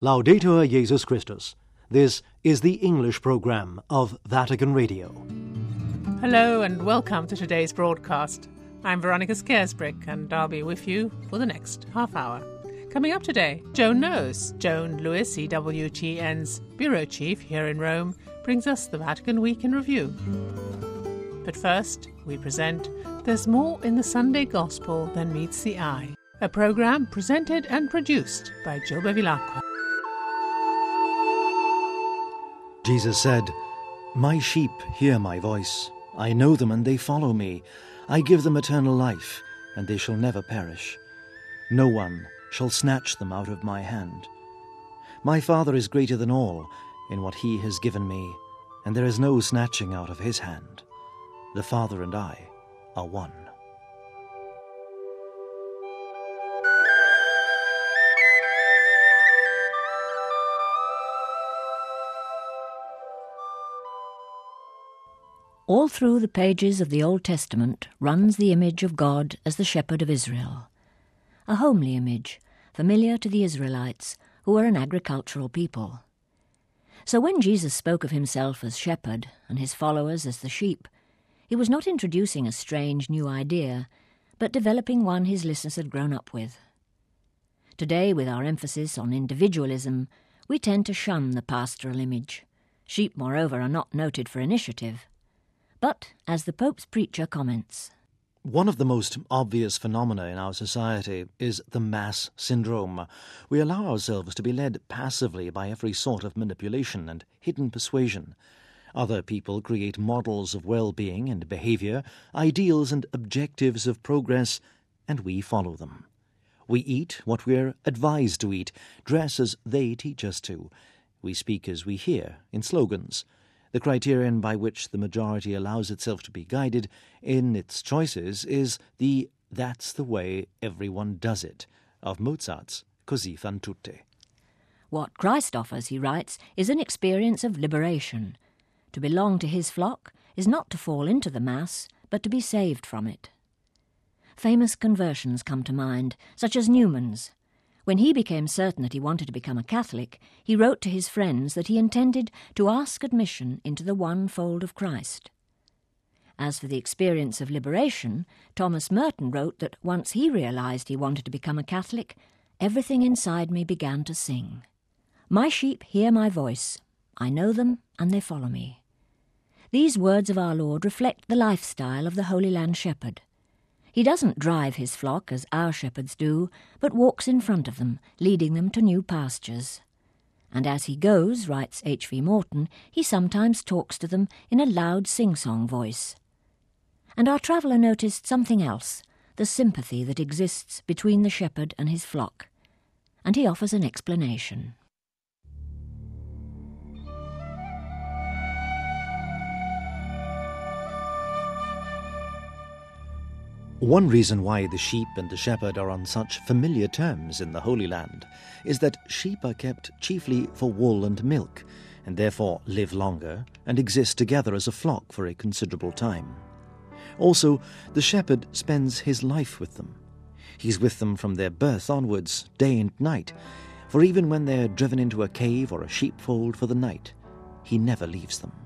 Laudetur Jesus Christus. This is the English program of Vatican Radio. Hello and welcome to today's broadcast. I'm Veronica Scaresbrick and I'll be with you for the next half hour. Coming up today, Joan Knows. Joan Lewis, EWTN's bureau chief here in Rome, brings us the Vatican Week in Review. But first, we present There's More in the Sunday Gospel Than Meets the Eye, a programme presented and produced by Gil Bevilacqua. Jesus said, "My sheep hear my voice. I know them and they follow me. I give them eternal life, and they shall never perish. No one shall snatch them out of my hand. My Father is greater than all in what he has given me, and there is no snatching out of his hand. The Father and I are one." All through the pages of the Old Testament runs the image of God as the shepherd of Israel. A homely image, familiar to the Israelites, who were an agricultural people. So when Jesus spoke of himself as shepherd and his followers as the sheep, he was not introducing a strange new idea, but developing one his listeners had grown up with. Today, with our emphasis on individualism, we tend to shun the pastoral image. Sheep, moreover, are not noted for initiative. But, as the Pope's preacher comments, one of the most obvious phenomena in our society is the mass syndrome. We allow ourselves to be led passively by every sort of manipulation and hidden persuasion. Other people create models of well-being and behaviour, ideals and objectives of progress, and we follow them. We eat what we're advised to eat, dress as they teach us to. We speak as we hear, in slogans. The criterion by which the majority allows itself to be guided in its choices is the "that's the way everyone does it" of Mozart's Così fan tutte. What Christ offers, he writes, is an experience of liberation. To belong to his flock is not to fall into the mass, but to be saved from it. Famous conversions come to mind, such as Newman's. When he became certain that he wanted to become a Catholic, he wrote to his friends that he intended to ask admission into the one fold of Christ. As for the experience of liberation, Thomas Merton wrote that once he realised he wanted to become a Catholic, everything inside me began to sing. My sheep hear my voice. I know them and they follow me. These words of our Lord reflect the lifestyle of the Holy Land shepherd. He doesn't drive his flock as our shepherds do, but walks in front of them, leading them to new pastures. And as he goes, writes H.V. Morton, he sometimes talks to them in a loud sing-song voice. And our traveller noticed something else, the sympathy that exists between the shepherd and his flock. And he offers an explanation. One reason why the sheep and the shepherd are on such familiar terms in the Holy Land is that sheep are kept chiefly for wool and milk, and therefore live longer and exist together as a flock for a considerable time. Also, the shepherd spends his life with them. He's with them from their birth onwards, day and night, for even when they're driven into a cave or a sheepfold for the night, he never leaves them.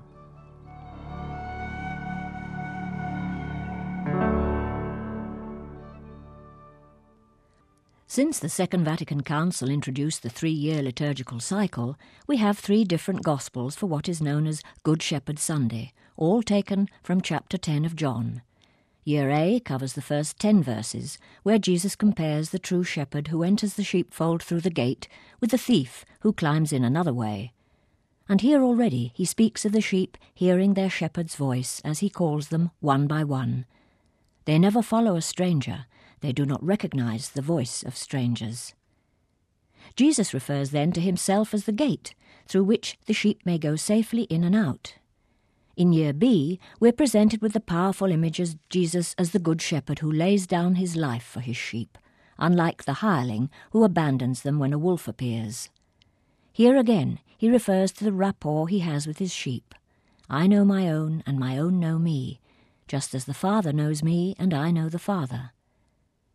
Since the Second Vatican Council introduced the 3-year liturgical cycle, we have 3 different Gospels for what is known as Good Shepherd Sunday, all taken from chapter 10 of John. Year A covers the first 10 verses, where Jesus compares the true shepherd who enters the sheepfold through the gate with the thief who climbs in another way. And here already he speaks of the sheep hearing their shepherd's voice as he calls them one by one. They never follow a stranger. They do not recognize the voice of strangers. Jesus refers then to himself as the gate, through which the sheep may go safely in and out. In Year B, we're presented with the powerful image of Jesus as the Good Shepherd who lays down his life for his sheep, unlike the hireling who abandons them when a wolf appears. Here again, he refers to the rapport he has with his sheep. I know my own, and my own know me, just as the Father knows me, and I know the Father.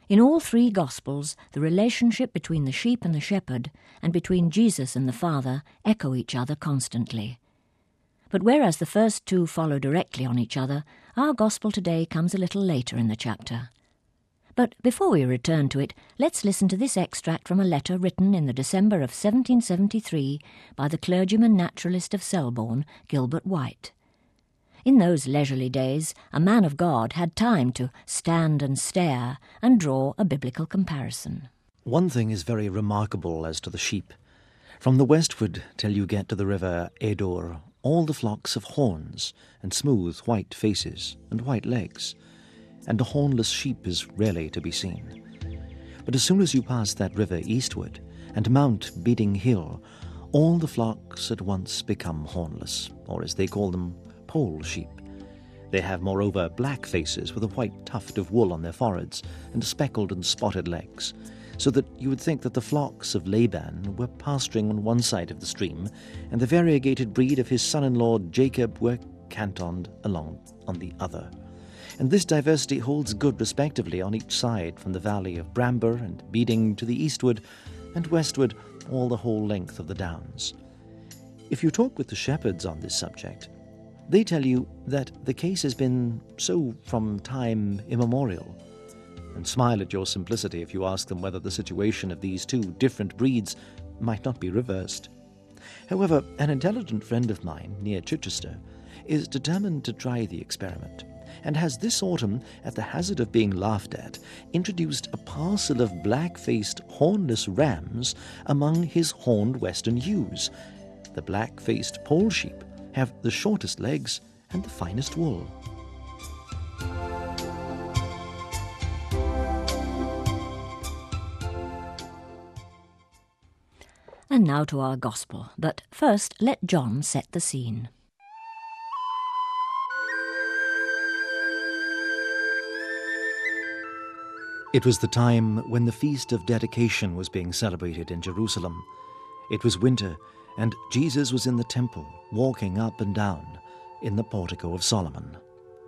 In all three Gospels, the relationship between the sheep and the shepherd, and between Jesus and the Father, echo each other constantly. But whereas the first two follow directly on each other, our Gospel today comes a little later in the chapter. But before we return to it, let's listen to this extract from a letter written in the December of 1773 by the clergyman naturalist of Selborne, Gilbert White. In those leisurely days, a man of God had time to stand and stare and draw a biblical comparison. One thing is very remarkable as to the sheep. From the westward till you get to the river Adur, all the flocks have horns and smooth white faces and white legs, and a hornless sheep is rarely to be seen. But as soon as you pass that river eastward and mount Beeding Hill, all the flocks at once become hornless, or as they call them, pole sheep. They have, moreover, black faces with a white tuft of wool on their foreheads and speckled and spotted legs, so that you would think that the flocks of Laban were pasturing on one side of the stream, and the variegated breed of his son-in-law Jacob were cantoned along on the other. And this diversity holds good respectively on each side, from the valley of Bramber and Beeding to the eastward, and westward all the whole length of the downs. If you talk with the shepherds on this subject, they tell you that the case has been so from time immemorial, and smile at your simplicity if you ask them whether the situation of these two different breeds might not be reversed. However, an intelligent friend of mine near Chichester is determined to try the experiment, and has this autumn, at the hazard of being laughed at, introduced a parcel of black-faced hornless rams among his horned western ewes. The black-faced pole sheep have the shortest legs and the finest wool. And now to our Gospel, but first let John set the scene. It was the time when the Feast of Dedication was being celebrated in Jerusalem. It was winter, and Jesus was in the temple, walking up and down in the portico of Solomon.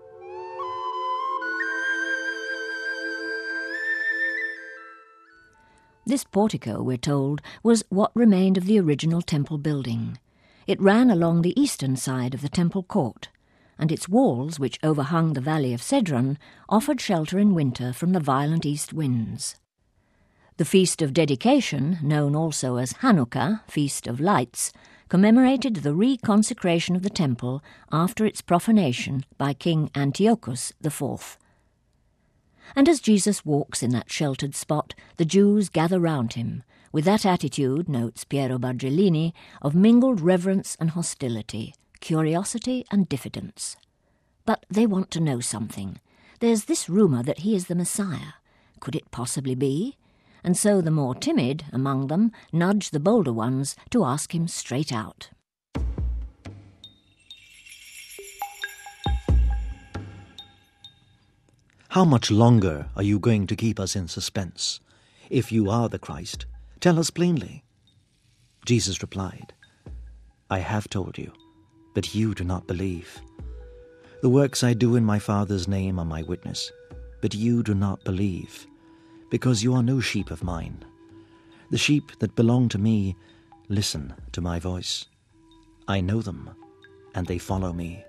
This portico, we're told, was what remained of the original temple building. It ran along the eastern side of the temple court, and its walls, which overhung the valley of Cedron, offered shelter in winter from the violent east winds. The Feast of Dedication, known also as Hanukkah, Feast of Lights, commemorated the reconsecration of the temple after its profanation by King Antiochus IV. And as Jesus walks in that sheltered spot, the Jews gather round him, with that attitude, notes Piero Bargellini, of mingled reverence and hostility, curiosity and diffidence. But they want to know something. There's this rumour that he is the Messiah. Could it possibly be? And so the more timid among them nudge the bolder ones to ask him straight out. How much longer are you going to keep us in suspense? If you are the Christ, tell us plainly. Jesus replied, I have told you, but you do not believe. The works I do in my Father's name are my witness, but you do not believe, because you are no sheep of mine. The sheep that belong to me listen to my voice. I know them, and they follow me.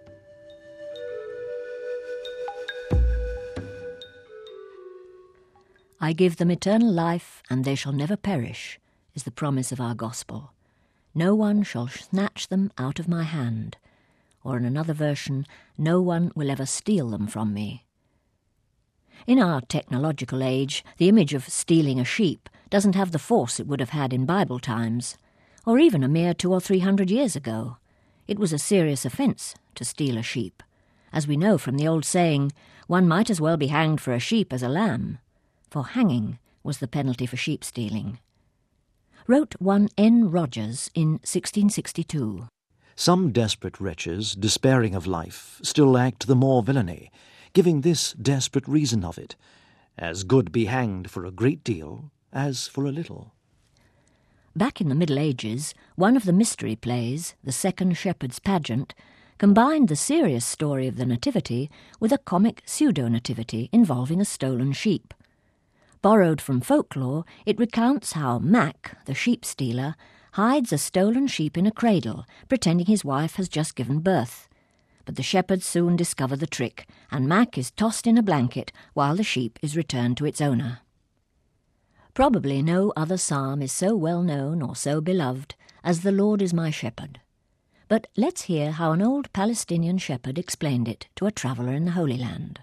I give them eternal life, and they shall never perish, is the promise of our gospel. No one shall snatch them out of my hand, or in another version, no one will ever steal them from me. In our technological age, the image of stealing a sheep doesn't have the force it would have had in Bible times, or even a mere 200 or 300 years ago. It was a serious offence to steal a sheep. As we know from the old saying, one might as well be hanged for a sheep as a lamb, for hanging was the penalty for sheep stealing. Wrote one N. Rogers in 1662. Some desperate wretches, despairing of life, still act the more villainy, giving this desperate reason of it, as good be hanged for a great deal as for a little. Back in the Middle Ages, one of the mystery plays, The Second Shepherd's Pageant, combined the serious story of the Nativity with a comic pseudo-nativity involving a stolen sheep. Borrowed from folklore, it recounts how Mac, the sheep stealer, hides a stolen sheep in a cradle, pretending his wife has just given birth. But the shepherds soon discover the trick, and Mac is tossed in a blanket while the sheep is returned to its owner. Probably no other psalm is so well known or so beloved as "The Lord is my shepherd." But let's hear how an old Palestinian shepherd explained it to a traveller in the Holy Land.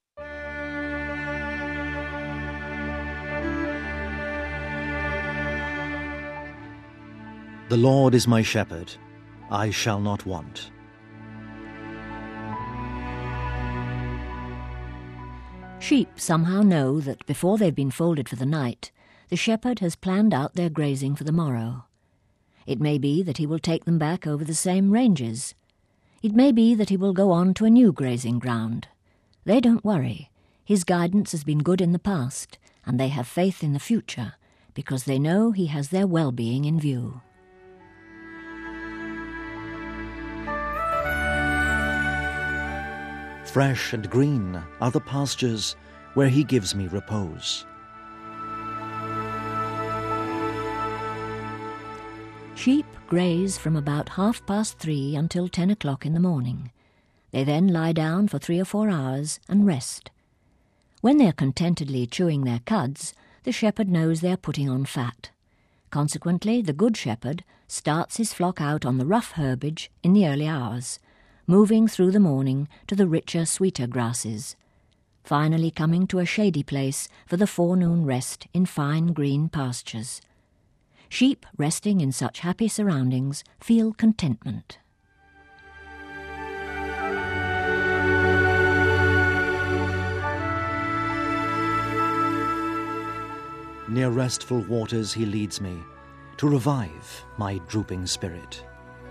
The Lord is my shepherd, I shall not want. Sheep somehow know that before they've been folded for the night, the shepherd has planned out their grazing for the morrow. It may be that he will take them back over the same ranges. It may be that he will go on to a new grazing ground. They don't worry. His guidance has been good in the past, and they have faith in the future, because they know he has their well-being in view. Fresh and green are the pastures where he gives me repose. Sheep graze from about 3:30 until 10 o'clock in the morning. They then lie down for 3 or 4 hours and rest. When they are contentedly chewing their cuds, the shepherd knows they are putting on fat. Consequently, the good shepherd starts his flock out on the rough herbage in the early hours, moving through the morning to the richer, sweeter grasses, finally coming to a shady place for the forenoon rest in fine green pastures. Sheep resting in such happy surroundings feel contentment. Near restful waters he leads me, to revive my drooping spirit.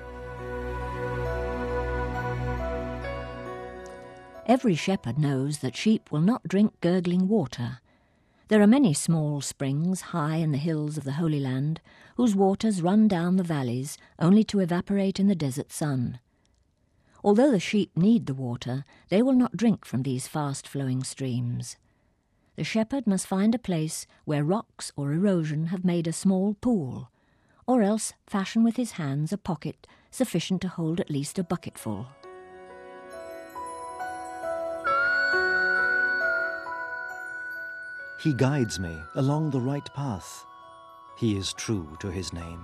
Every shepherd knows that sheep will not drink gurgling water. There are many small springs high in the hills of the Holy Land, whose waters run down the valleys only to evaporate in the desert sun. Although the sheep need the water, they will not drink from these fast-flowing streams. The shepherd must find a place where rocks or erosion have made a small pool, or else fashion with his hands a pocket sufficient to hold at least a bucketful. He guides me along the right path. He is true to his name.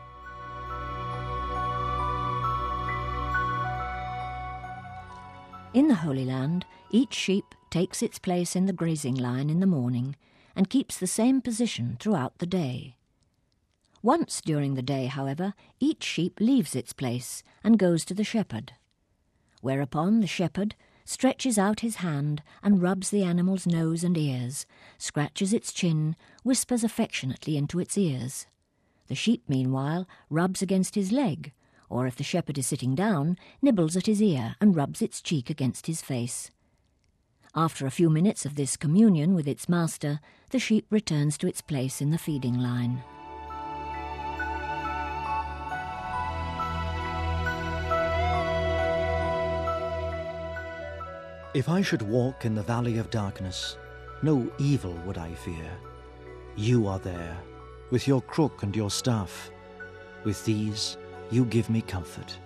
In the Holy Land, each sheep takes its place in the grazing line in the morning and keeps the same position throughout the day. Once during the day, however, each sheep leaves its place and goes to the shepherd, whereupon the shepherd stretches out his hand and rubs the animal's nose and ears, scratches its chin, whispers affectionately into its ears. The sheep, meanwhile, rubs against his leg, or if the shepherd is sitting down, nibbles at his ear and rubs its cheek against his face. After a few minutes of this communion with its master, the sheep returns to its place in the feeding line. If I should walk in the valley of darkness, no evil would I fear. You are there, with your crook and your staff. With these you give me comfort.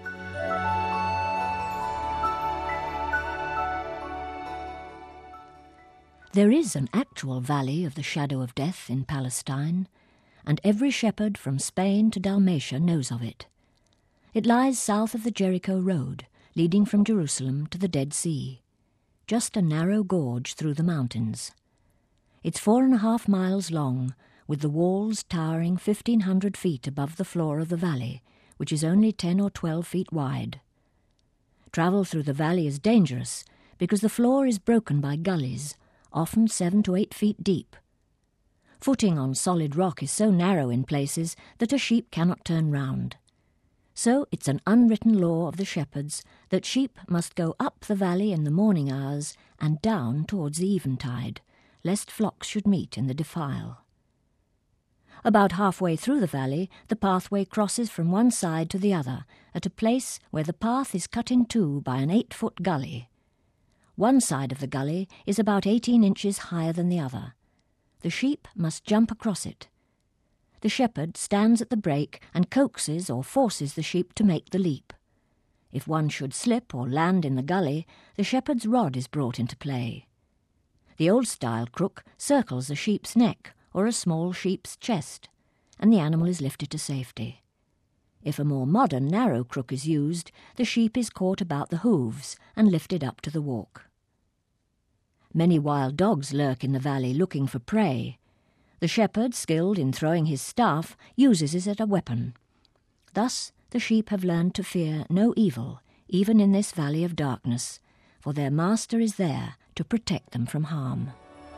There is an actual valley of the shadow of death in Palestine, and every shepherd from Spain to Dalmatia knows of it. It lies south of the Jericho Road, leading from Jerusalem to the Dead Sea, just a narrow gorge through the mountains. It's 4.5 miles long, with the walls towering 1,500 feet above the floor of the valley, which is only 10 or 12 feet wide. Travel through the valley is dangerous because the floor is broken by gullies, often 7 to 8 feet deep. Footing on solid rock is so narrow in places that a sheep cannot turn round. So it's an unwritten law of the shepherds that sheep must go up the valley in the morning hours and down towards the eventide, lest flocks should meet in the defile. About halfway through the valley, the pathway crosses from one side to the other, at a place where the path is cut in two by an 8-foot gully. One side of the gully is about 18 inches higher than the other. The sheep must jump across it. The shepherd stands at the break and coaxes or forces the sheep to make the leap. If one should slip or land in the gully, the shepherd's rod is brought into play. The old-style crook circles a sheep's neck or a small sheep's chest, and the animal is lifted to safety. If a more modern narrow crook is used, the sheep is caught about the hooves and lifted up to the walk. Many wild dogs lurk in the valley looking for prey. The shepherd, skilled in throwing his staff, uses it as a weapon. Thus the sheep have learned to fear no evil, even in this valley of darkness, for their master is there to protect them from harm.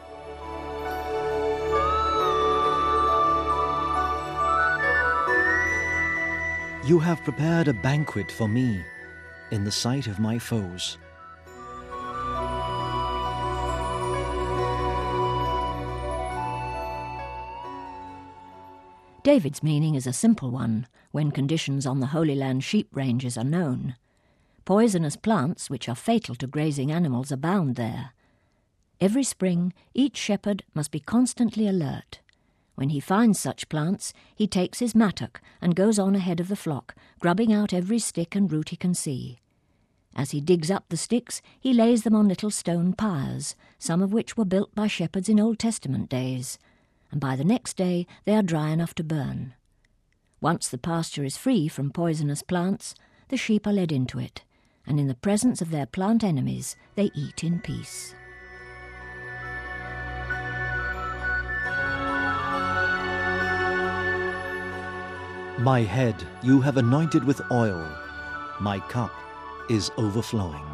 You have prepared a banquet for me in the sight of my foes. David's meaning is a simple one when conditions on the Holy Land sheep ranges are known. Poisonous plants, which are fatal to grazing animals, abound there. Every spring, each shepherd must be constantly alert. When he finds such plants, he takes his mattock and goes on ahead of the flock, grubbing out every stick and root he can see. As he digs up the sticks, he lays them on little stone pyres, some of which were built by shepherds in Old Testament days, and by the next day they are dry enough to burn. Once the pasture is free from poisonous plants, the sheep are led into it, and in the presence of their plant enemies they eat in peace. My head you have anointed with oil, my cup is overflowing.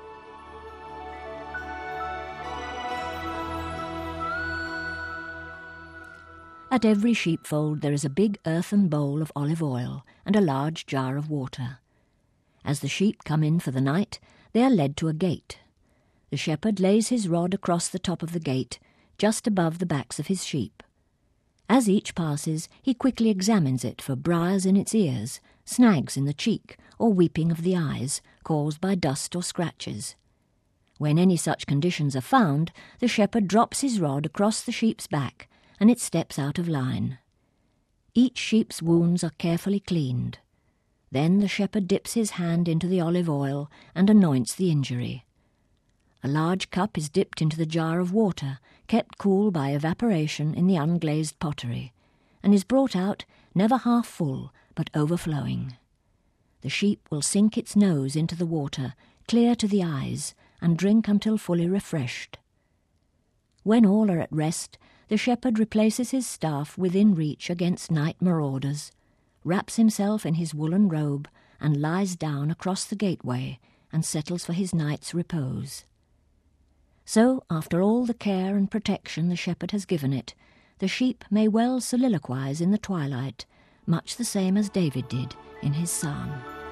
At every sheepfold there is a big earthen bowl of olive oil and a large jar of water. As the sheep come in for the night, they are led to a gate. The shepherd lays his rod across the top of the gate, just above the backs of his sheep. As each passes, he quickly examines it for briars in its ears, snags in the cheek, or weeping of the eyes, caused by dust or scratches. When any such conditions are found, the shepherd drops his rod across the sheep's back, and it steps out of line. Each sheep's wounds are carefully cleaned. Then the shepherd dips his hand into the olive oil and anoints the injury. A large cup is dipped into the jar of water, kept cool by evaporation in the unglazed pottery, and is brought out never half full, but overflowing. The sheep will sink its nose into the water, clear to the eyes, and drink until fully refreshed. When all are at rest, the shepherd replaces his staff within reach against night marauders, wraps himself in his woolen robe, and lies down across the gateway and settles for his night's repose. So, after all the care and protection the shepherd has given it, the sheep may well soliloquize in the twilight, much the same as David did in his psalm.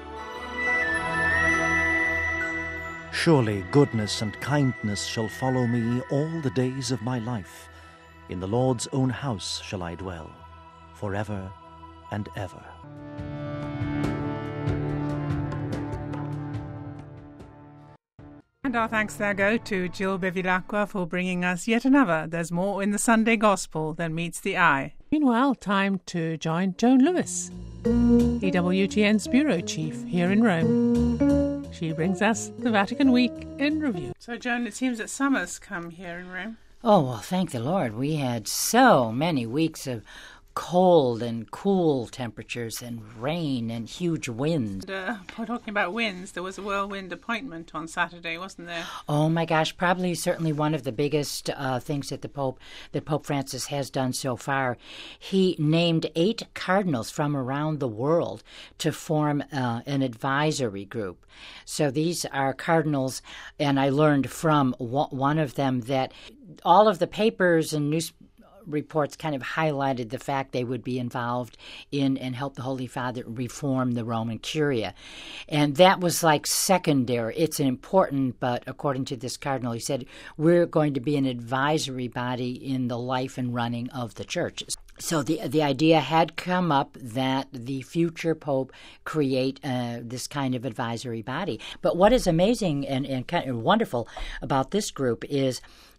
Surely goodness and kindness shall follow me all the days of my life. In the Lord's own house shall I dwell, forever and ever. And our thanks there go to Jill Bevilacqua for bringing us yet another There's More in the Sunday Gospel Than Meets the Eye. Meanwhile, time to join Joan Lewis, EWTN's bureau chief here in Rome. She brings us the Vatican Week in review. So, Joan, it seems that summer's come here in Rome. Oh, well, thank the Lord. We had so many weeks of cold and cool temperatures and rain and huge winds. We're talking about winds. There was a whirlwind appointment on Saturday, wasn't there? Oh my gosh, probably certainly one of the biggest things that Pope Francis has done so far. He named 8 cardinals from around the world to form an advisory group. So these are cardinals, and I learned from one of them that all of the papers and news reports kind of highlighted the fact they would be involved in and help the Holy Father reform the Roman Curia. And that was like secondary. It's important, but according to this cardinal, he said, we're going to be an advisory body in the life and running of the churches. So the idea had come up that the future pope create this kind of advisory body. But what is amazing and kind of wonderful about this group is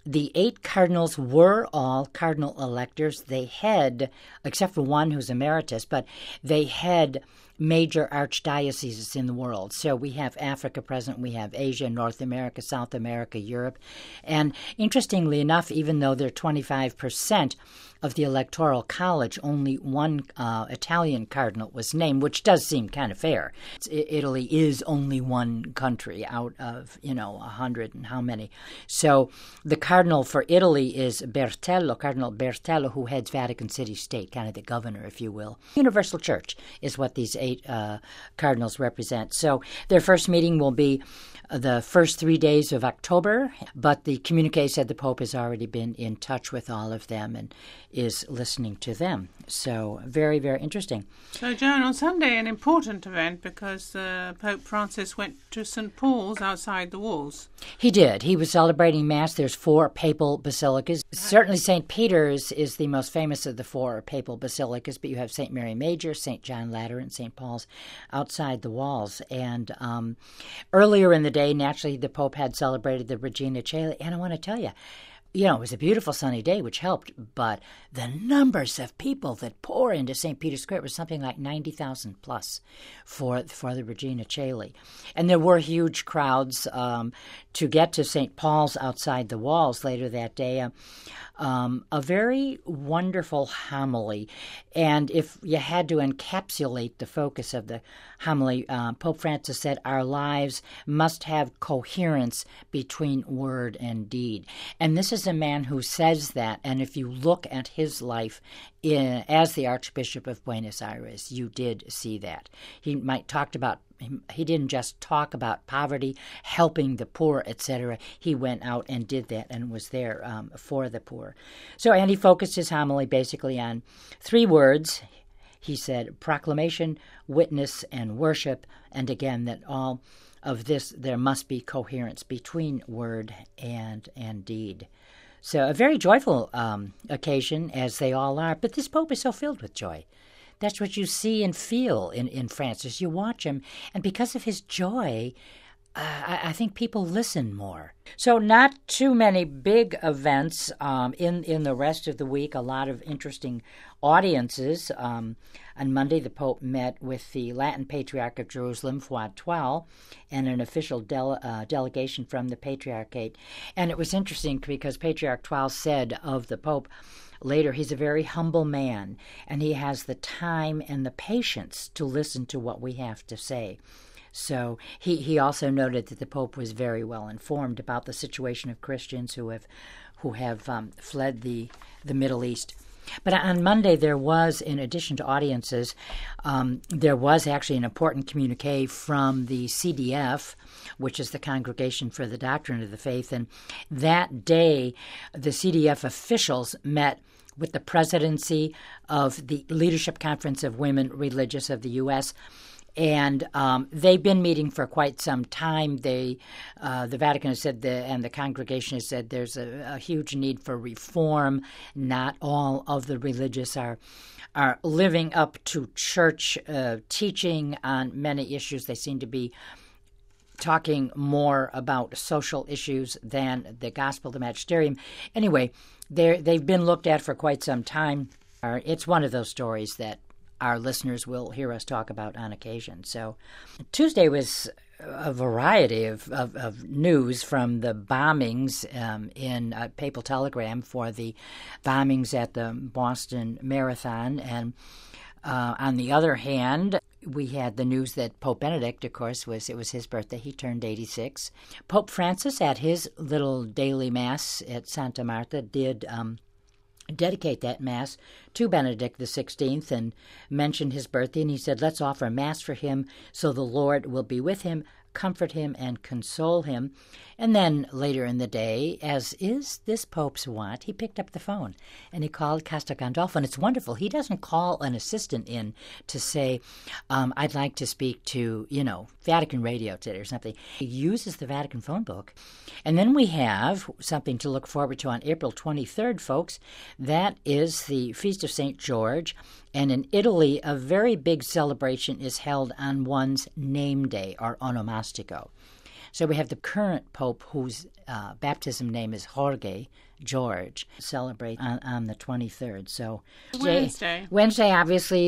The 8 cardinals were all cardinal electors. They had, except for one who's emeritus, but they had major archdioceses in the world. So we have Africa present, we have Asia, North America, South America, Europe. And interestingly enough, even though they're 25% of the Electoral College, only one Italian cardinal was named, which does seem kind of fair. Italy is only one country out of, 100 and how many. So the cardinal for Italy is Bertello, Cardinal Bertello, who heads Vatican City State, kind of the governor, if you will. Universal Church is what these 8 cardinals represent. So their first meeting will be the first 3 days of October, but the communique said the Pope has already been in touch with all of them and is listening to them. So very, very interesting. So, Joan, on Sunday, an important event because Pope Francis went to St. Paul's outside the walls. He did. He was celebrating Mass. There's 4 papal basilicas. Certainly St. Peter's is the most famous of the 4 papal basilicas, but you have St. Mary Major, St. John Lateran, St. Paul's outside the walls. And earlier in the day, naturally, the Pope had celebrated the Regina Coeli. And I want to tell you, it was a beautiful sunny day, which helped, but the numbers of people that pour into St. Peter's Square was something like 90,000 plus for the Regina Coeli. And there were huge crowds to get to St. Paul's outside the walls later that day. A very wonderful homily. And if you had to encapsulate the focus of the homily, Pope Francis said, our lives must have coherence between word and deed. And this is a man who says that, and if you look at his life as the Archbishop of Buenos Aires, you did see that. He didn't just talk about poverty, helping the poor, etc. He went out and did that and was there for the poor. And he focused his homily basically on 3 words. He said proclamation, witness, and worship. And again, that all of this, there must be coherence between word and deed. So a very joyful occasion, as they all are. But this Pope is so filled with joy. That's what you see and feel in Francis. You watch him, and because of his joy, I think people listen more. So not too many big events in the rest of the week. A lot of interesting audiences. On Monday, the Pope met with the Latin Patriarch of Jerusalem, Fuad Tual, and an official delegation from the Patriarchate. And it was interesting because Patriarch Tual said of the Pope later, he's a very humble man, and he has the time and the patience to listen to what we have to say. So he also noted that the Pope was very well informed about the situation of Christians who have fled the Middle East. But on Monday, there was, in addition to audiences, there was actually an important communique from the CDF, which is the Congregation for the Doctrine of the Faith. And that day, the CDF officials met with the presidency of the Leadership Conference of Women Religious of the U.S., and they've been meeting for quite some time. The Vatican has said, and the congregation has said, there's a huge need for reform. Not all of the religious are living up to church teaching on many issues. They seem to be talking more about social issues than the gospel, the magisterium. Anyway, they've been looked at for quite some time. It's one of those stories that our listeners will hear us talk about on occasion. So Tuesday was a variety of news from the bombings in Papal Telegram for the bombings at the Boston Marathon. And on the other hand, we had the news that Pope Benedict, of course, it was his birthday. He turned 86. Pope Francis, at his little daily Mass at Santa Marta, did dedicate that Mass to Benedict XVI and mentioned his birthday. And he said, let's offer Mass for him so the Lord will be with him, comfort him, and console him. And then later in the day, as is this Pope's wont, he picked up the phone and he called Castel Gandolfo. And it's wonderful. He doesn't call an assistant in to say, I'd like to speak to, Vatican Radio today or something. He uses the Vatican phone book. And then we have something to look forward to on April 23rd, folks. That is the Feast of St. George. And in Italy, a very big celebration is held on one's name day, or onomastico. So we have the current pope, whose baptism name is Jorge, George, celebrate on the 23rd. So Wednesday, obviously,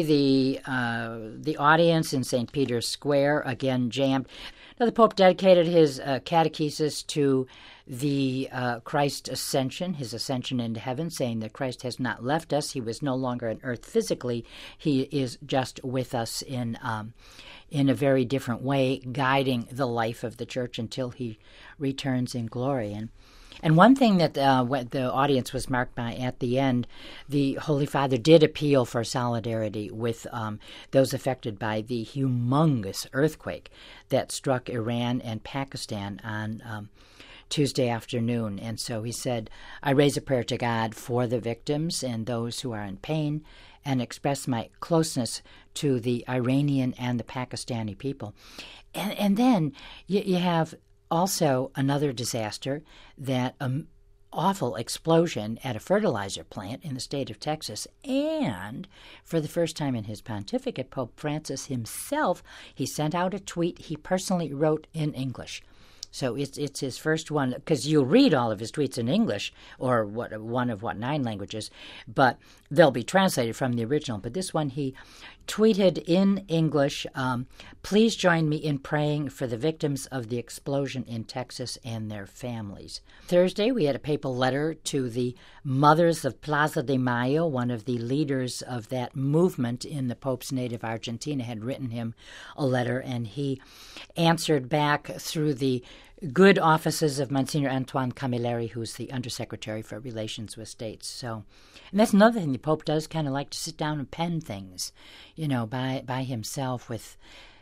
the audience in St. Peter's Square, again jammed. Now, the Pope dedicated his catechesis to the Christ ascension, his ascension into heaven, saying that Christ has not left us. He was no longer on earth physically. He is just with us in a very different way, guiding the life of the church until he returns in glory. And one thing that the audience was marked by at the end, the Holy Father did appeal for solidarity with those affected by the humongous earthquake that struck Iran and Pakistan on Tuesday afternoon. And so he said, I raise a prayer to God for the victims and those who are in pain, and express my closeness to the Iranian and the Pakistani people. And then you have also another disaster, that awful explosion at a fertilizer plant in the state of Texas. And for the first time in his pontificate, Pope Francis himself, he sent out a tweet he personally wrote in English. So it's his first one, because you'll read all of his tweets in English, or one of 9 languages, but they'll be translated from the original. But this one he tweeted in English, please join me in praying for the victims of the explosion in Texas and their families. Thursday, we had a papal letter to the Mothers of Plaza de Mayo. One of the leaders of that movement in the Pope's native Argentina had written him a letter, and he answered back through the good offices of Monsignor Antoine Camilleri, who's the Undersecretary for Relations with States. So, and that's another thing the Pope does, kind of like to sit down and pen things, by himself, with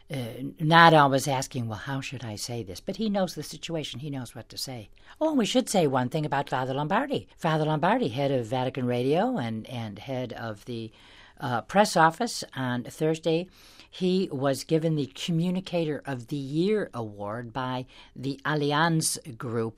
not always asking, well, how should I say this? But he knows the situation. He knows what to say. Oh, and we should say one thing about Father Lombardi. Father Lombardi, head of Vatican Radio and head of the press office on Thursday, he was given the Communicator of the Year award by the Allianz Group,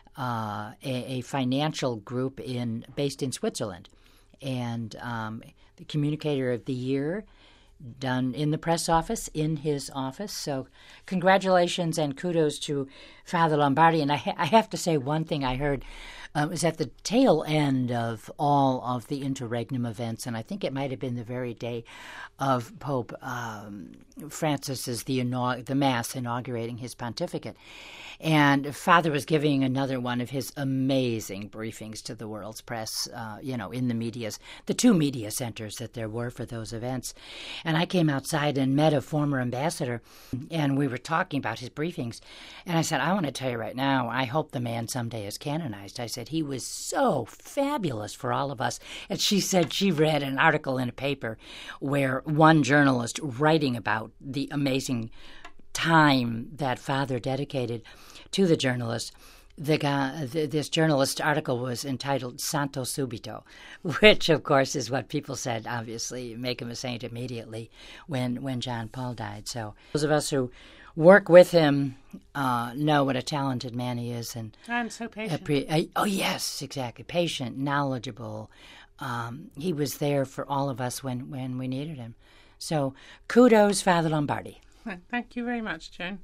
a financial group based in Switzerland. And the Communicator of the Year done in the press office, in his office. So congratulations and kudos to Father Lombardi. And I have to say, one thing I heard was at the tail end of all of the interregnum events, and I think it might have been the very day of Pope Francis's the Mass inaugurating his pontificate. And Father was giving another one of his amazing briefings to the world's press, in the 2 media centers that there were for those events. And I came outside and met a former ambassador, and we were talking about his briefings. And I said, I want to tell you right now, I hope the man someday is canonized. I said, he was so fabulous for all of us. And she said she read an article in a paper where one journalist writing about the amazing time that Father dedicated to the journalist, this journalist article was entitled Santo Subito, which, of course, is what people said, obviously, make him a saint immediately when John Paul died. So those of us who work with him know what a talented man he is. And so patient. Oh, yes, exactly. Patient, knowledgeable. He was there for all of us when we needed him. So kudos, Father Lombardi. Thank you very much, Joan.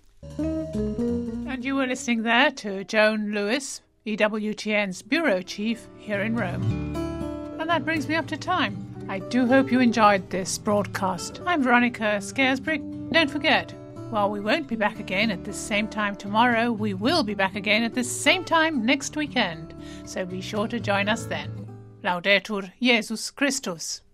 And you were listening there to Joan Lewis, EWTN's Bureau Chief here in Rome. And that brings me up to time. I do hope you enjoyed this broadcast. I'm Veronica Scaresbrick. Don't forget, while we won't be back again at this same time tomorrow, we will be back again at this same time next weekend. So be sure to join us then. Laudetur Jesus Christus.